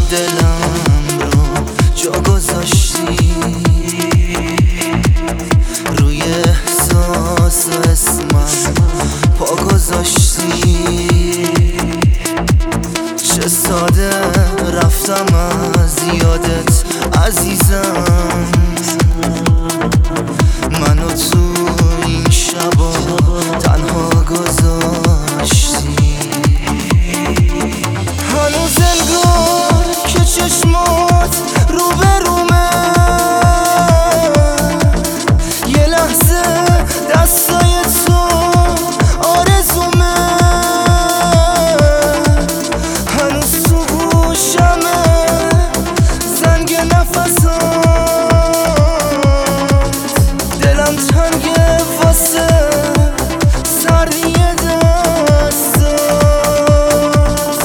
دلم رو جا گذاشتی، روی احساس و اسمم پا گذاشتی. چه ساده رفتم از یادت عزیزم، منو تو این شبا تنها گذاشتی. هنوز انگار که چشمات رو به رومه، یه لحظه دستای تو آرزومه، هنوز تو گوشمه زنگ نفسات، دلم تنگه واسه سردی دستات.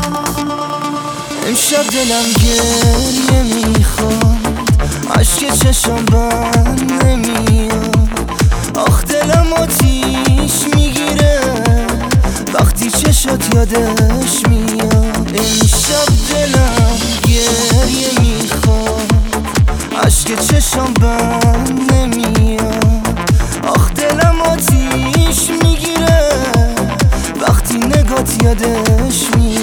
امشب دلم گریه میخواد، عشق چشم بند نمیاد، آخ دلم آتیش میگیره وقتی چشات یادش میاد. امشب دلم گریه میخواد، عشق چشم بند نمیاد، آخ دلم آتیش میگیره وقتی نگات یادش میاد.